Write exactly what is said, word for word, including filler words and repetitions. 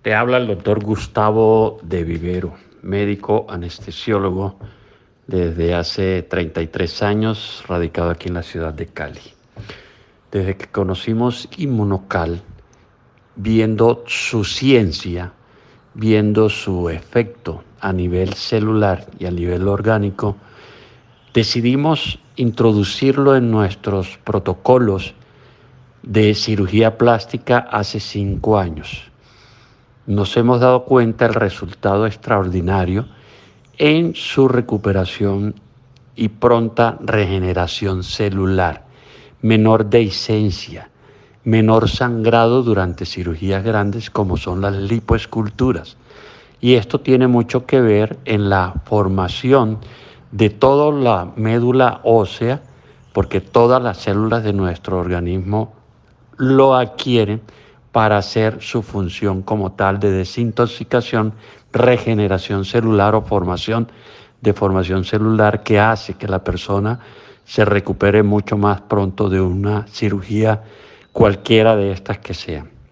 Te habla el doctor Gustavo de Vivero, médico anestesiólogo desde hace treinta y tres años, radicado aquí en la ciudad de Cali. Desde que conocimos Inmunocal, viendo su ciencia, viendo su efecto a nivel celular y a nivel orgánico, decidimos introducirlo en nuestros protocolos de cirugía plástica hace cinco años. Nos hemos dado cuenta del resultado extraordinario en su recuperación y pronta regeneración celular, menor dehiscencia, menor sangrado durante cirugías grandes como son las lipoesculturas. Y esto tiene mucho que ver en la formación de toda la médula ósea, porque todas las células de nuestro organismo lo adquieren para hacer su función como tal de desintoxicación, regeneración celular o formación de formación celular que hace que la persona se recupere mucho más pronto de una cirugía cualquiera de estas que sean.